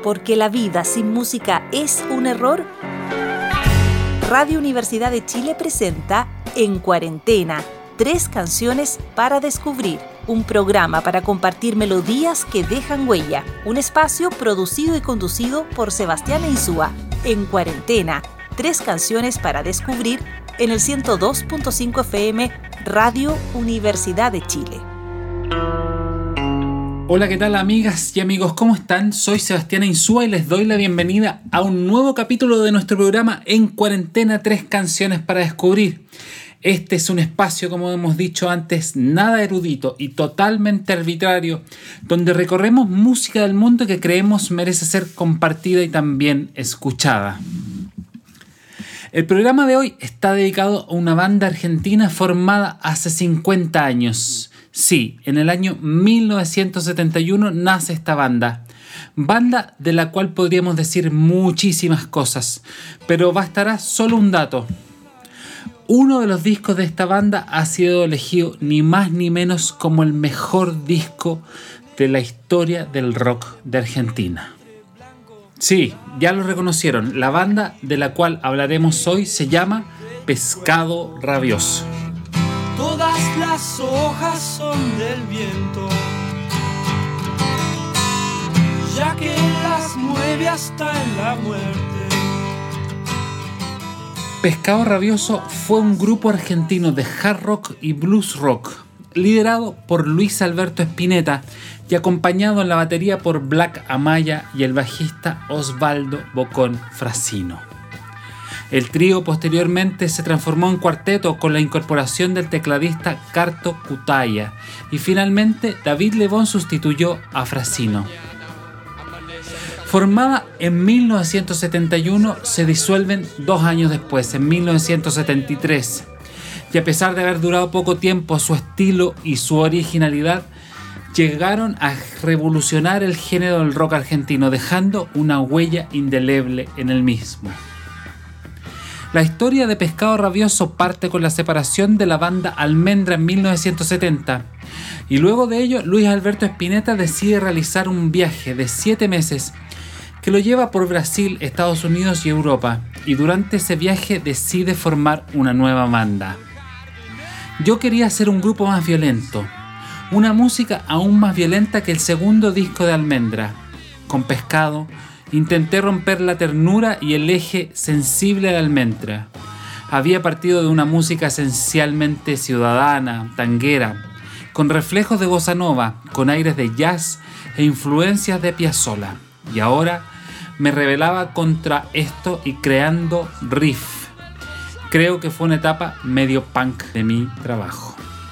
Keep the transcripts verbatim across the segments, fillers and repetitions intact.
porque la vida sin música es un error? Radio Universidad de Chile presenta En Cuarentena, tres canciones para descubrir. Un programa para compartir melodías que dejan huella. Un espacio producido y conducido por Sebastián Insúa. En Cuarentena, tres canciones para descubrir en el ciento dos punto cinco F M Radio Universidad de Chile. Hola, ¿qué tal amigas y amigos? ¿Cómo están? Soy Sebastián Insúa y les doy la bienvenida a un nuevo capítulo de nuestro programa En Cuarentena, tres canciones para descubrir. Este es un espacio, como hemos dicho antes, nada erudito y totalmente arbitrario, donde recorremos música del mundo que creemos merece ser compartida y también escuchada. El programa de hoy está dedicado a una banda argentina formada hace cincuenta años. Sí, en el año mil novecientos setenta y uno nace esta banda. Banda de la cual podríamos decir muchísimas cosas, pero bastará solo un dato. Uno de los discos de esta banda ha sido elegido ni más ni menos como el mejor disco de la historia del rock de Argentina. Sí, ya lo reconocieron, la banda de la cual hablaremos hoy se llama Pescado Rabioso. Todas las hojas son del viento, ya que las mueve hasta en la muerte. Pescado Rabioso fue un grupo argentino de hard rock y blues rock, liderado por Luis Alberto Spinetta y acompañado en la batería por Black Amaya y el bajista Osvaldo Bocón Frasino. El trío posteriormente se transformó en cuarteto con la incorporación del tecladista Carto Cutaya y finalmente David Lebón sustituyó a Frasino. Formada en mil novecientos setenta y uno, se disuelven dos años después, en mil novecientos setenta y tres. Y a pesar de haber durado poco tiempo, su estilo y su originalidad llegaron a revolucionar el género del rock argentino, dejando una huella indeleble en el mismo. La historia de Pescado Rabioso parte con la separación de la banda Almendra en mil novecientos setenta y luego de ello Luis Alberto Spinetta decide realizar un viaje de siete meses que lo lleva por Brasil, Estados Unidos y Europa, y durante ese viaje decide formar una nueva banda. Yo quería hacer un grupo más violento, una música aún más violenta que el segundo disco de Almendra. Con Pescado intenté romper la ternura y el eje sensible de Almendra. Había partido de una música esencialmente ciudadana, tanguera, con reflejos de bossa nova, con aires de jazz e influencias de Piazzolla. Y ahora me rebelaba contra esto y creando riff. Creo que fue una etapa medio punk de mi trabajo.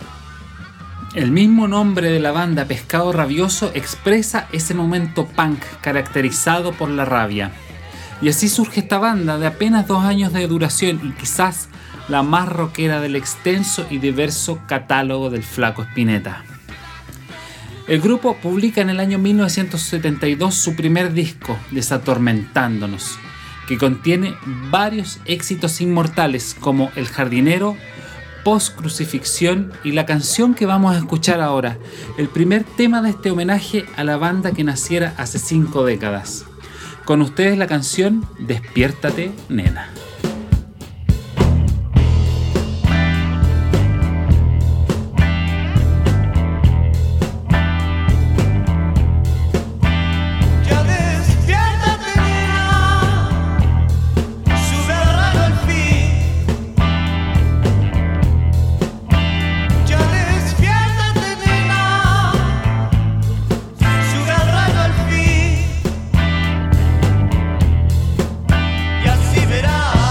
El mismo nombre de la banda, Pescado Rabioso, expresa ese momento punk caracterizado por la rabia. Y así surge esta banda de apenas dos años de duración y quizás la más rockera del extenso y diverso catálogo del Flaco Spinetta. El grupo publica en el año mil novecientos setenta y dos su primer disco, Desatormentándonos, que contiene varios éxitos inmortales como El Jardinero, Post Crucifixión y la canción que vamos a escuchar ahora, el primer tema de este homenaje a la banda que naciera hace cinco décadas. Con ustedes la canción Despiértate, nena. Y así verás.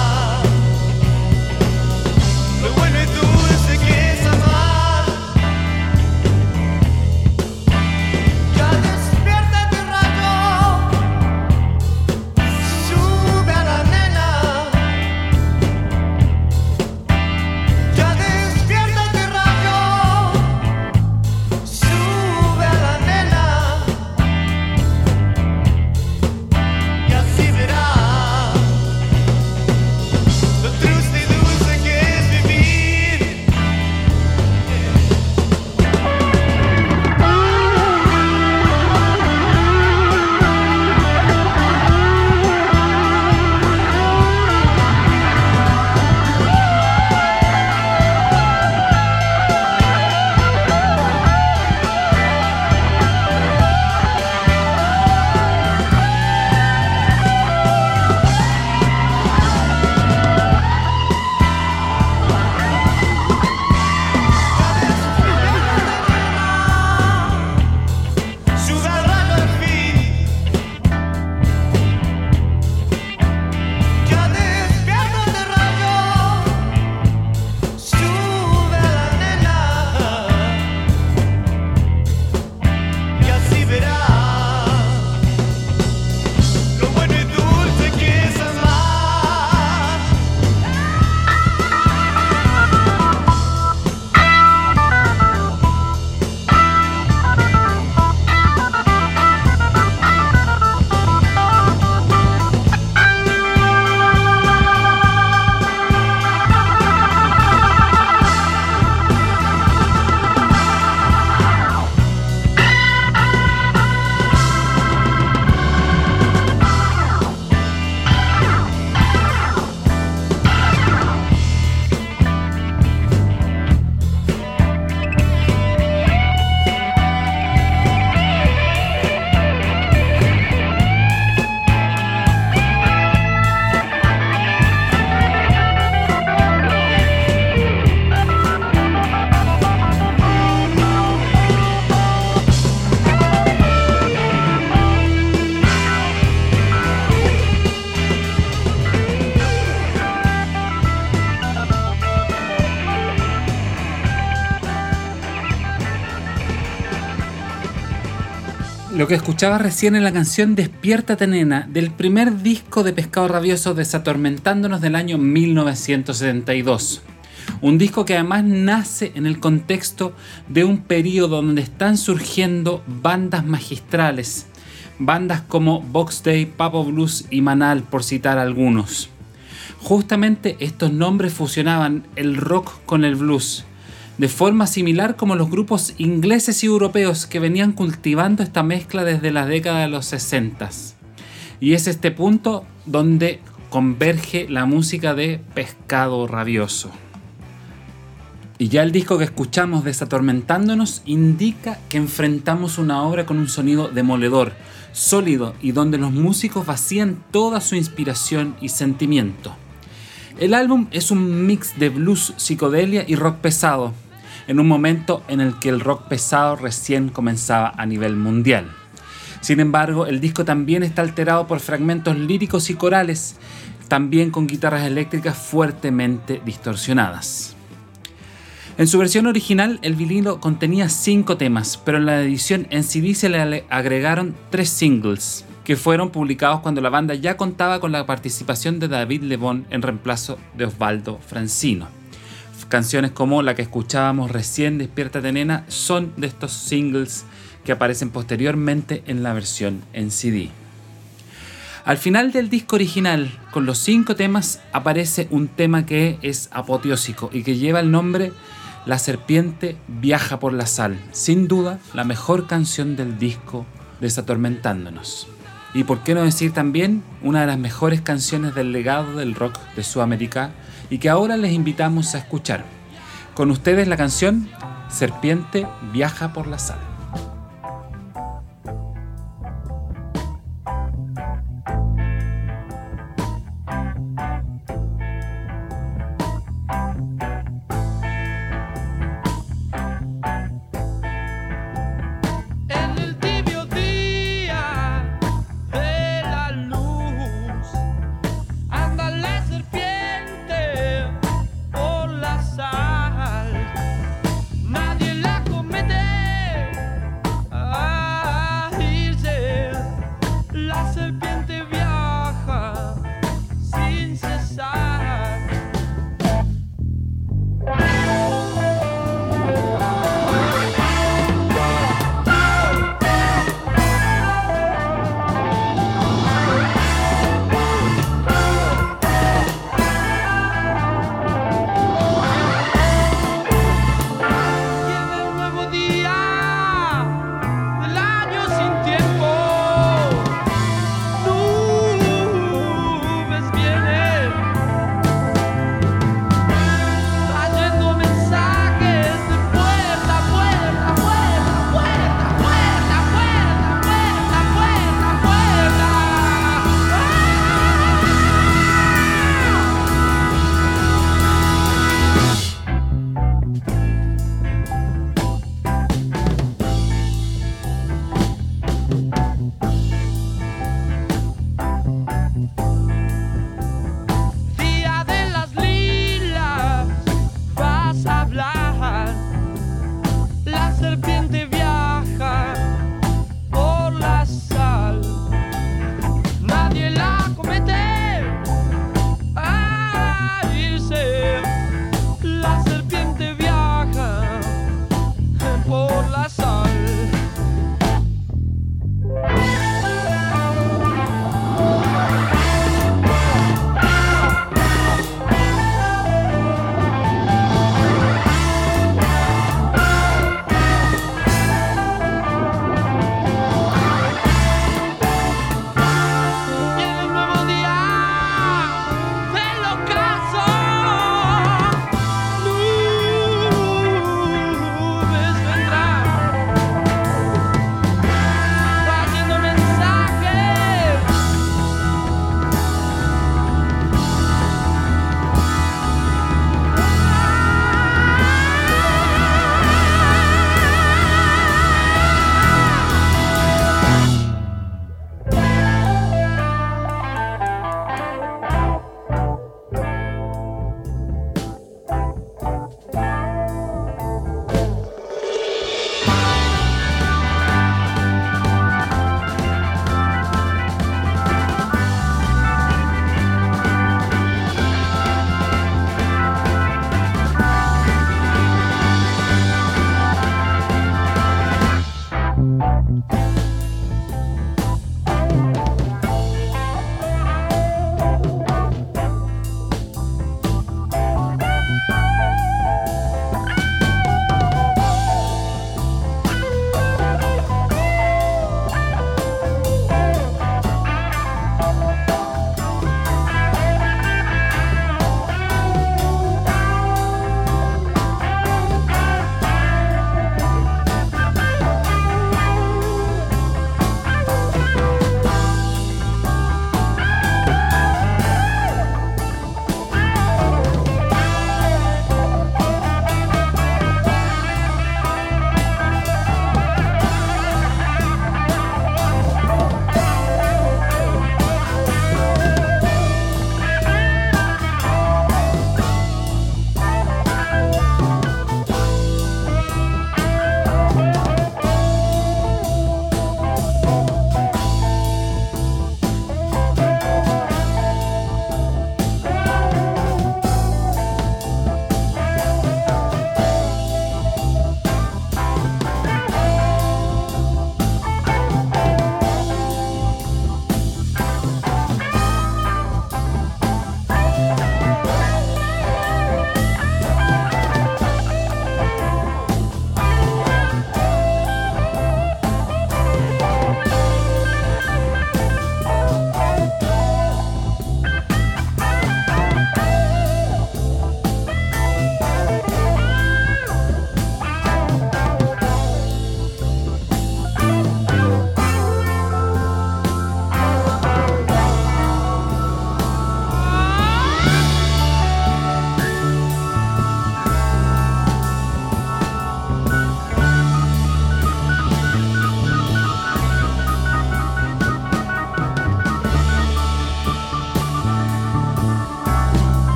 Lo que escuchabas recién en la canción Despiértate Nena, del primer disco de Pescado Rabioso, Desatormentándonos, del año mil novecientos setenta y dos. Un disco que además nace en el contexto de un periodo donde están surgiendo bandas magistrales, bandas como Box Day, Papo Blues y Manal, por citar algunos. Justamente estos nombres fusionaban el rock con el blues, de forma similar como los grupos ingleses y europeos que venían cultivando esta mezcla desde la década de los sesenta. Y es este punto donde converge la música de Pescado Rabioso. Y ya el disco que escuchamos, Desatormentándonos, indica que enfrentamos una obra con un sonido demoledor, sólido y donde los músicos vacían toda su inspiración y sentimiento. El álbum es un mix de blues, psicodelia y rock pesado, en un momento en el que el rock pesado recién comenzaba a nivel mundial. Sin embargo, el disco también está alterado por fragmentos líricos y corales, también con guitarras eléctricas fuertemente distorsionadas. En su versión original, el vinilo contenía cinco temas, pero en la edición en C D se le agregaron tres singles, que fueron publicados cuando la banda ya contaba con la participación de David Lebón en reemplazo de Osvaldo Francino. Canciones como la que escuchábamos recién, Despiértate Nena, son de estos singles que aparecen posteriormente en la versión en C D. Al final del disco original, con los cinco temas, aparece un tema que es apoteósico y que lleva el nombre La serpiente viaja por la sal. Sin duda, la mejor canción del disco Desatormentándonos. Y por qué no decir también una de las mejores canciones del legado del rock de Sudamérica y que ahora les invitamos a escuchar. Con ustedes la canción Serpiente viaja por la sal. No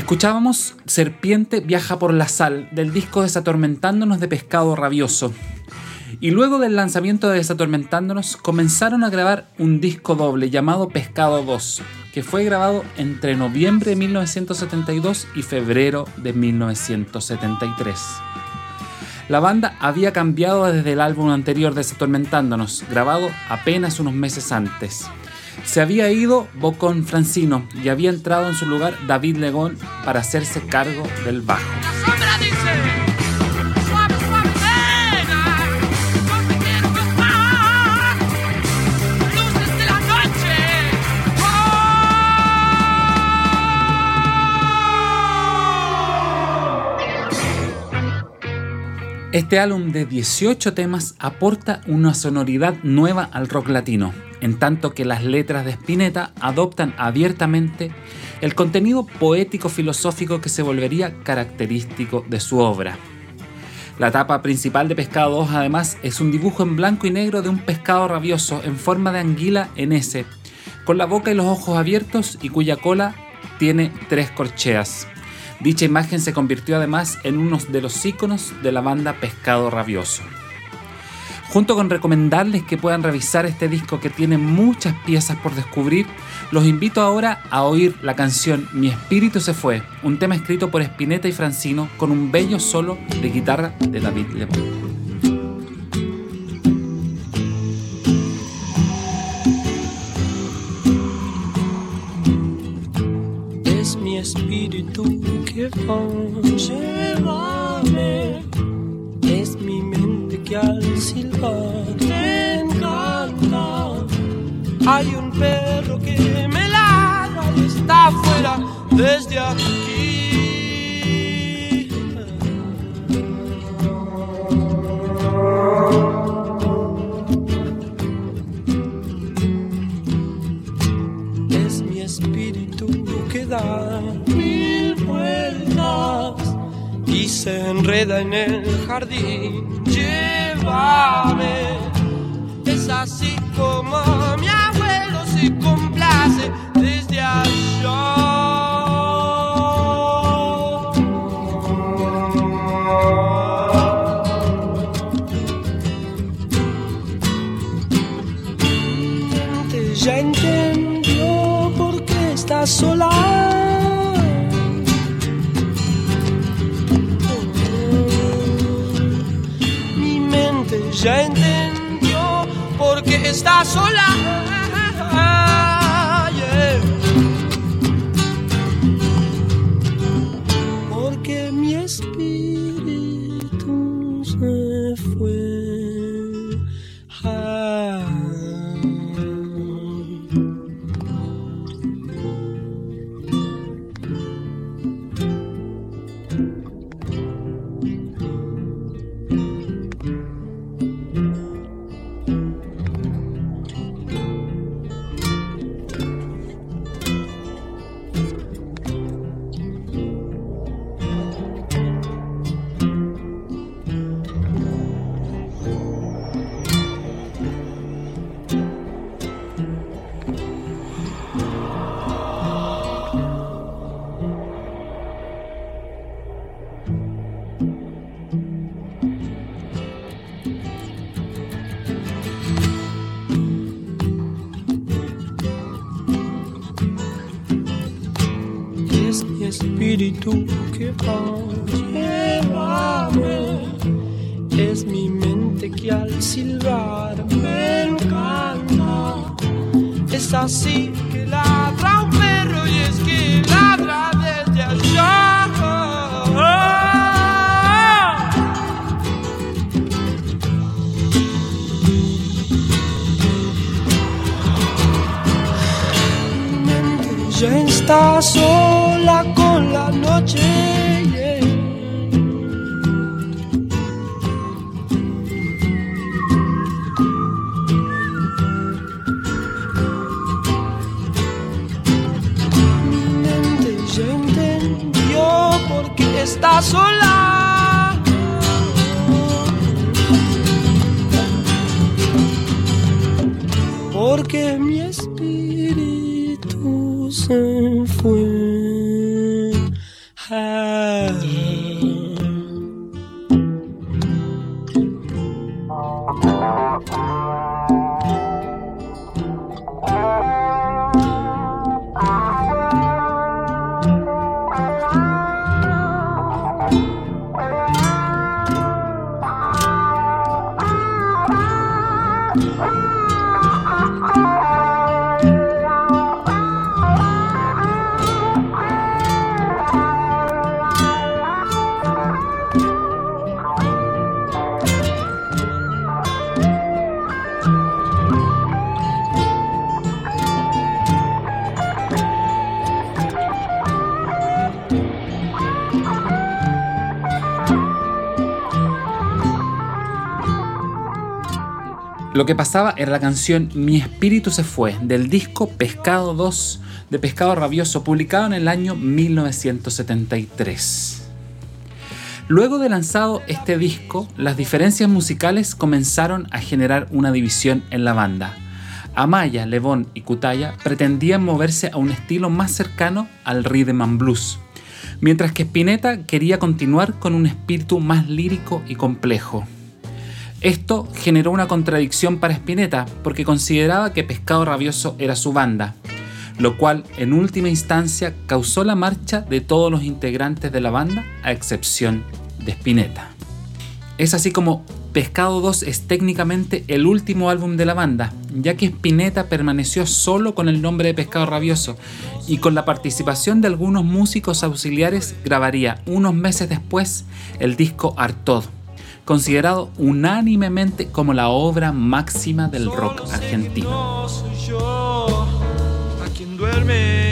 Escuchábamos Serpiente viaja por la sal del disco Desatormentándonos de Pescado Rabioso. Y luego del lanzamiento de Desatormentándonos comenzaron a grabar un disco doble llamado Pescado dos, que fue grabado entre noviembre de mil novecientos setenta y dos y febrero de mil novecientos setenta y tres. La banda había cambiado desde el álbum anterior Desatormentándonos, grabado apenas unos meses antes. Se había ido Bocón Francino y había entrado en su lugar David Legón para hacerse cargo del bajo. La sombra dice, suave, suave, nena, no te quiero ver más. Luces de la noche. Oh. Este álbum de dieciocho temas aporta una sonoridad nueva al rock latino, en tanto que las letras de Spinetta adoptan abiertamente el contenido poético-filosófico que se volvería característico de su obra. La tapa principal de Pescado dos, además, es un dibujo en blanco y negro de un pescado rabioso en forma de anguila en S, con la boca y los ojos abiertos y cuya cola tiene tres corcheas. Dicha imagen se convirtió además en uno de los íconos de la banda Pescado Rabioso. Junto con recomendarles que puedan revisar este disco que tiene muchas piezas por descubrir, los invito ahora a oír la canción Mi Espíritu se fue, un tema escrito por Spinetta y Francino con un bello solo de guitarra de David Lebón. Es mi espíritu que va, llévame. Es mi mente que al silbar te encanta. Hay un perro que me ladra y está afuera desde aquí. Es mi espíritu que da mil vueltas y se enreda en el jardín. Llévame, es así como mi abuelo se complace desde allá. Mi mente ya entendió por qué estás sola. Ya entendió por qué está sola. Yeah. Porque mi espíritu se fue. Ah. Espíritu que va, llévame. Es mi mente que al silbar me encanta. Es así que ladra un perro y es que ladra desde allá. Mi mente ya está sola con la noche, yeah. Mi mente ya entendió por qué está sola. Porque mi espíritu se fue. Lo que pasaba era la canción Mi espíritu se fue, del disco Pescado dos de Pescado Rabioso, publicado en el año mil novecientos setenta y tres. Luego de lanzado este disco, las diferencias musicales comenzaron a generar una división en la banda. Amaya, Lebón y Cutaya pretendían moverse a un estilo más cercano al rhythm and blues, mientras que Spinetta quería continuar con un espíritu más lírico y complejo. Esto generó una contradicción para Spinetta porque consideraba que Pescado Rabioso era su banda, lo cual en última instancia causó la marcha de todos los integrantes de la banda a excepción de Spinetta. Es así como Pescado dos es técnicamente el último álbum de la banda, ya que Spinetta permaneció solo con el nombre de Pescado Rabioso y con la participación de algunos músicos auxiliares grabaría unos meses después el disco Artaud, considerado unánimemente como la obra máxima del rock argentino. Soy yo a quien duerme.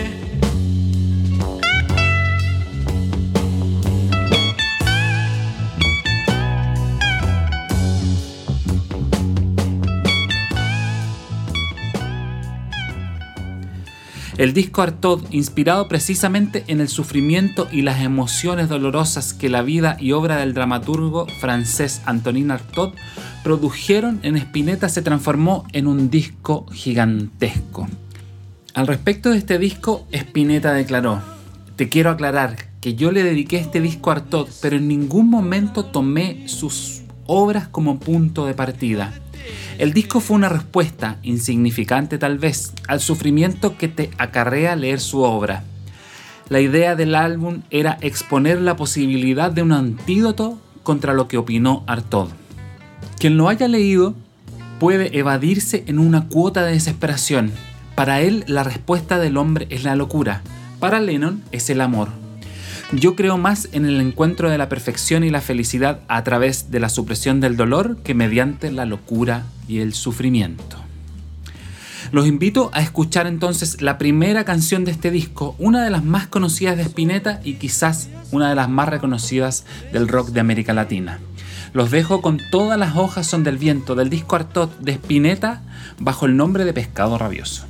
El disco Artaud, inspirado precisamente en el sufrimiento y las emociones dolorosas que la vida y obra del dramaturgo francés Antonin Artaud produjeron en Spinetta, se transformó en un disco gigantesco. Al respecto de este disco, Spinetta declaró: "Te quiero aclarar que yo le dediqué este disco a Artaud, pero en ningún momento tomé sus obras como punto de partida. El disco fue una respuesta, insignificante tal vez, al sufrimiento que te acarrea leer su obra. La idea del álbum era exponer la posibilidad de un antídoto contra lo que opinó Artaud. Quien lo haya leído puede evadirse en una cuota de desesperación. Para él, la respuesta del hombre es la locura. Para Lennon es el amor. Yo creo más en el encuentro de la perfección y la felicidad a través de la supresión del dolor que mediante la locura y el sufrimiento". Los invito a escuchar entonces la primera canción de este disco, una de las más conocidas de Spinetta y quizás una de las más reconocidas del rock de América Latina. Los dejo con Todas las hojas son del viento, del disco Artaud de Spinetta, bajo el nombre de Pescado Rabioso.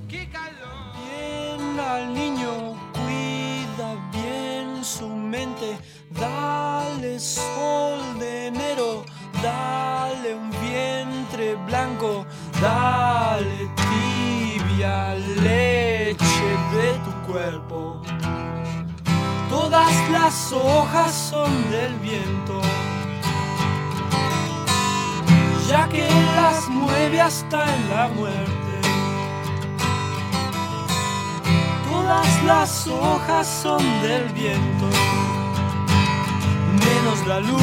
Dale sol de enero, dale un vientre blanco, dale tibia leche de tu cuerpo. Todas las hojas son del viento, ya que las mueve hasta en la muerte. Todas las hojas son del viento, menos la luz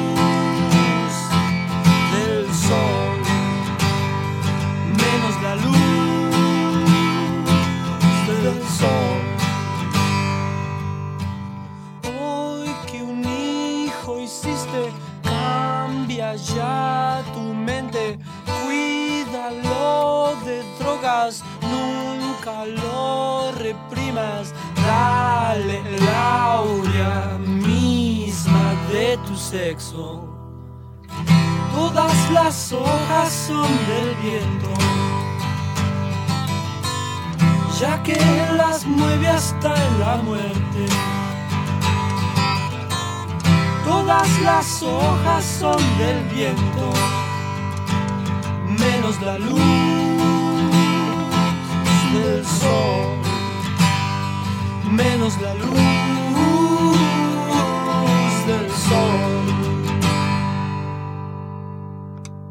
del sol, menos la luz del sol. Hoy que un hijo hiciste, cambia ya tu mente, cuídalo de drogas, nunca lo reprimas, dale la aurea misma de tu sexo. Todas las hojas son del viento, ya que las mueve hasta en la muerte. Todas las hojas son del viento, menos la luz del sol, menos la luz del sol.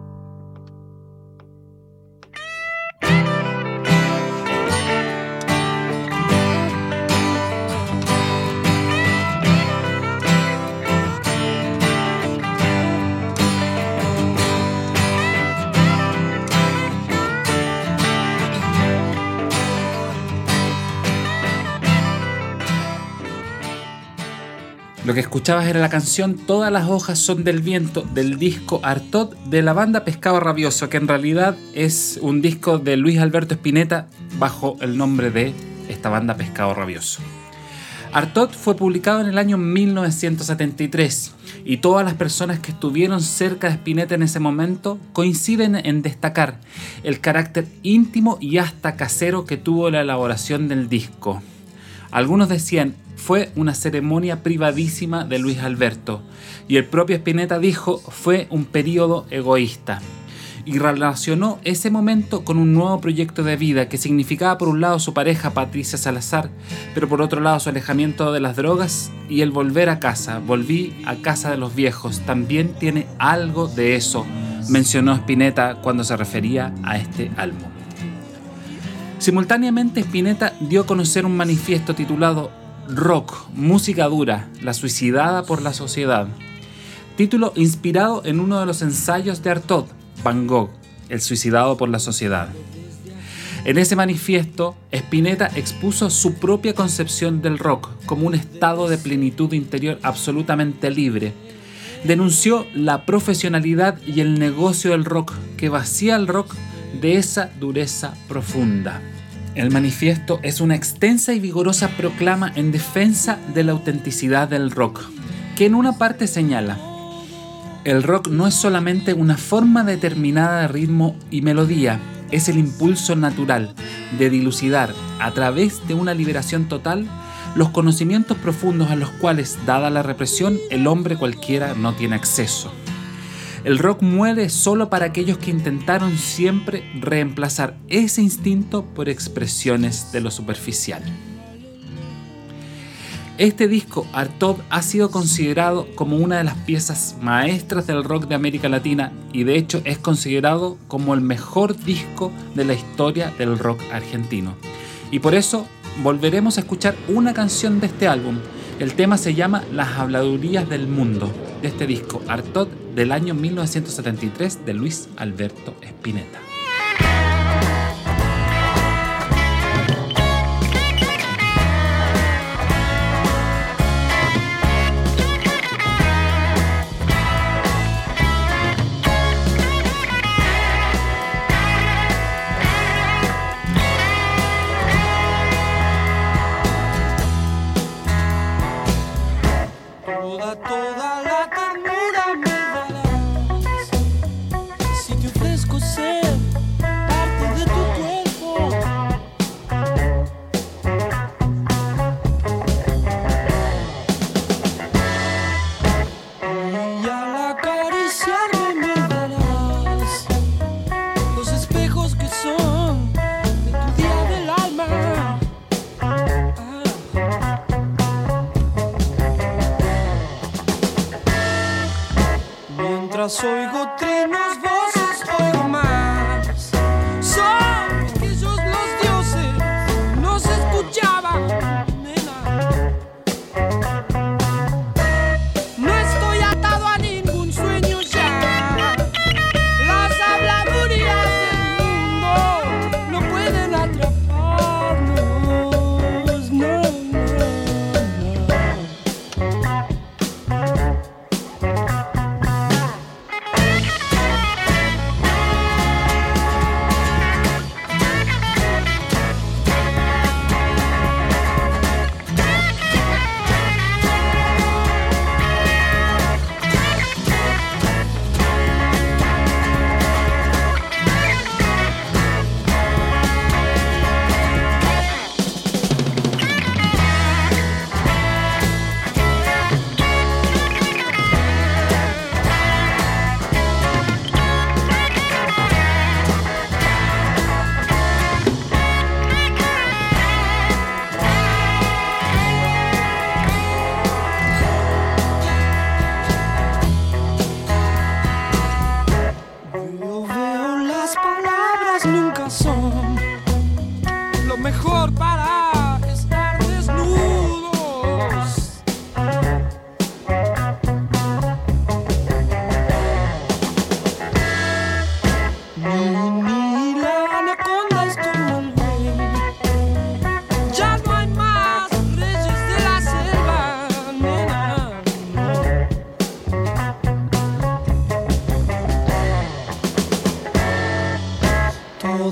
Lo que escuchabas era la canción Todas las hojas son del viento del disco Artaud de la banda Pescado Rabioso, que en realidad es un disco de Luis Alberto Spinetta bajo el nombre de esta banda Pescado Rabioso. Artaud fue publicado en el año mil novecientos setenta y tres y todas las personas que estuvieron cerca de Spinetta en ese momento coinciden en destacar el carácter íntimo y hasta casero que tuvo la elaboración del disco. Algunos decían, fue una ceremonia privadísima de Luis Alberto, y el propio Spinetta dijo, fue un periodo egoísta. Y relacionó ese momento con un nuevo proyecto de vida que significaba por un lado su pareja Patricia Salazar, pero por otro lado su alejamiento de las drogas y el volver a casa. Volví a casa de los viejos, también tiene algo de eso, mencionó Spinetta cuando se refería a este álbum. Simultáneamente Spinetta dio a conocer un manifiesto titulado Rock, música dura, la suicidada por la sociedad, título inspirado en uno de los ensayos de Artaud, Van Gogh, el suicidado por la sociedad. En ese manifiesto, Spinetta expuso su propia concepción del rock como un estado de plenitud interior absolutamente libre. Denunció la profesionalidad y el negocio del rock que vacía al rock de esa dureza profunda. El manifiesto es una extensa y vigorosa proclama en defensa de la autenticidad del rock, que en una parte señala: el rock no es solamente una forma determinada de ritmo y melodía, es el impulso natural de dilucidar, a través de una liberación total, los conocimientos profundos a los cuales, dada la represión, el hombre cualquiera no tiene acceso. El rock muere solo para aquellos que intentaron siempre reemplazar ese instinto por expresiones de lo superficial. Este disco, Artaud, ha sido considerado como una de las piezas maestras del rock de América Latina y de hecho es considerado como el mejor disco de la historia del rock argentino. Y por eso volveremos a escuchar una canción de este álbum. El tema se llama Las habladurías del mundo, de este disco, Artaud, del año mil novecientos setenta y tres, de Luis Alberto Spinetta. Oigo trinos, voces, oigo más. Son aquellos los dioses, no se escuchaban, nena. No estoy atado a ningún sueño ya. Las habladurías del mundo no pueden atraparnos, no, no,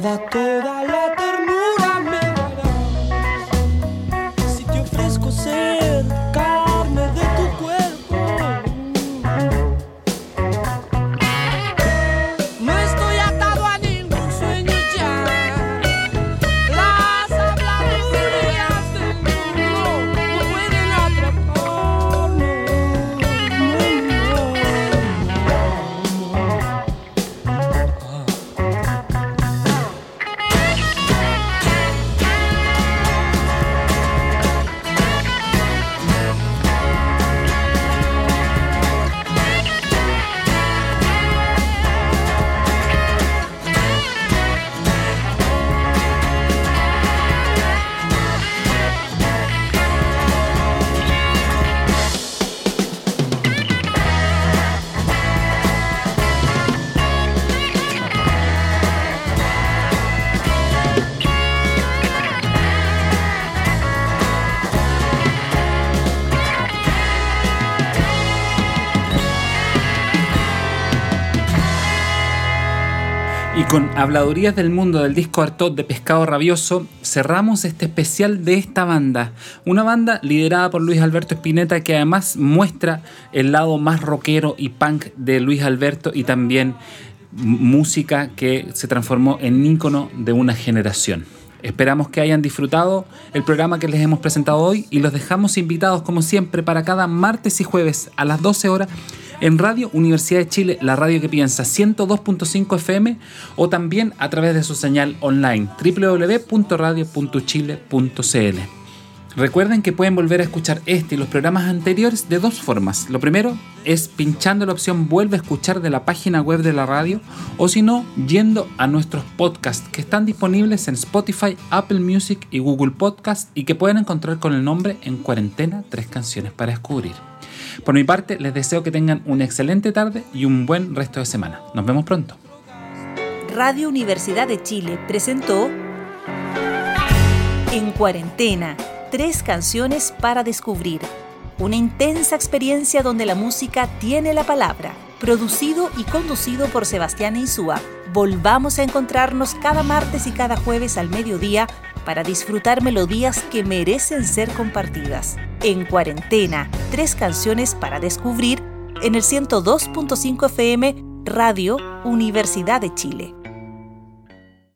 Toda, toda la ternura me darás si te ofrezco ser carne de tu cuerpo. No estoy atado a ningún sueño ya. Las habladurías del mundo no pueden atraparme. Y con Habladurías del Mundo del disco Artaud de Pescado Rabioso cerramos este especial de esta banda. Una banda liderada por Luis Alberto Spinetta, que además muestra el lado más rockero y punk de Luis Alberto, y también música que se transformó en ícono de una generación. Esperamos que hayan disfrutado el programa que les hemos presentado hoy y los dejamos invitados, como siempre, para cada martes y jueves a las doce horas en Radio Universidad de Chile, la radio que piensa, ciento dos punto cinco F M, o también a través de su señal online doble u doble u doble u punto radio punto chile punto c l. Recuerden que pueden volver a escuchar este y los programas anteriores de dos formas. Lo primero es pinchando la opción Vuelve a escuchar de la página web de la radio, o si no, yendo a nuestros podcasts que están disponibles en Spotify, Apple Music y Google Podcast, y que pueden encontrar con el nombre En Cuarentena, tres canciones para descubrir. Por mi parte, les deseo que tengan una excelente tarde y un buen resto de semana. Nos vemos pronto. Radio Universidad de Chile presentó En Cuarentena, tres canciones para descubrir. Una intensa experiencia donde la música tiene la palabra. Producido y conducido por Sebastián Insúa. Volvamos a encontrarnos cada martes y cada jueves al mediodía para disfrutar melodías que merecen ser compartidas. En Cuarentena, tres canciones para descubrir en el ciento dos punto cinco F M, Radio Universidad de Chile.